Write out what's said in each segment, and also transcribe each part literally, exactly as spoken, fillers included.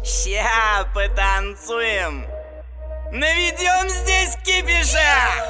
Ща потанцуем, наведем здесь кипиша.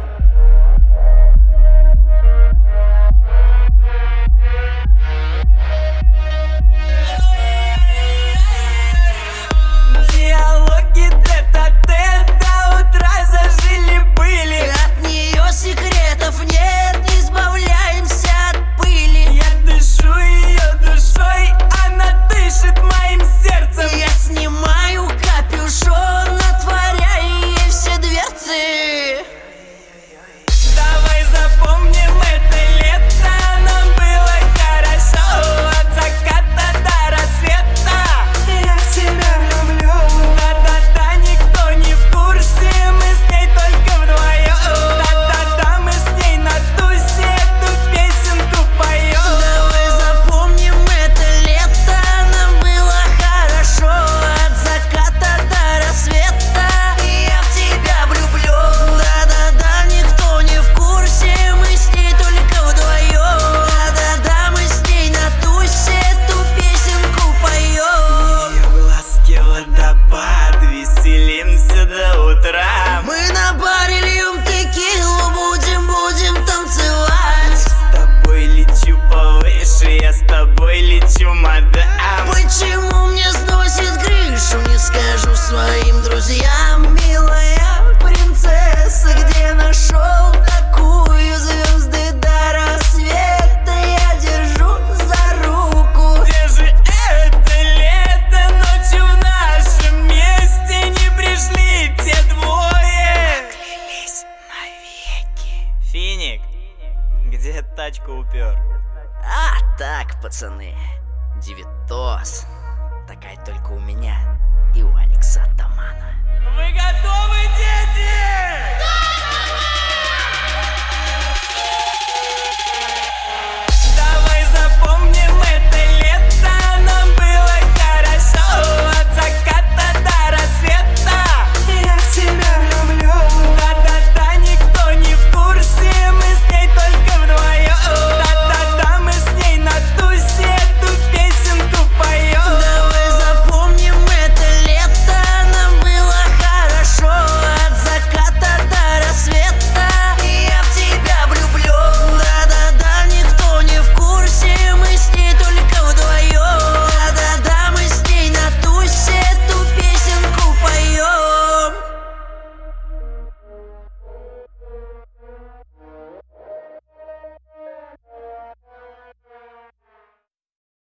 Диалоги тет-а-тет до утра зажили-были. От нее секретов нет, избавляемся от пыли. Я дышу ее душой, она дышит моим сердцем. Я снимаю капюшон, отворяя ей все дверцы. Давай запомним это лето, нам было хорошо. От заката до рассвета я тебя люблю. Да-да-да, никто не в курсе, мы с ней только вдвоем. Да-да-да, мы с ней на тусе эту песенку поем. Давай запомним это лето, нам было хорошо. От заката до рассвета я в тебя влюблю. Да-да-да, никто не в курсе, мы с ней только вдвоем. Да-да-да, мы с ней на тусе эту песенку поем. Я в ласке водопад, веселимся до утра. Мы на баре льем текилу, будем, будем танцевать. С тобой лечу повыше, я с тобой лечу, мадам. Почему мне сносит крышу, не скажу своим друзьям. Милая принцесса, где нашел такую? Звезды до рассвета я держу за руку. Где же это лето? Ночью в нашем месте не пришли те двое. Клялись навеки. Финик, где тачку упер? А так, пацаны, девятос. Такая только у меня и у Алекса Атамана. Вы готовы, дети?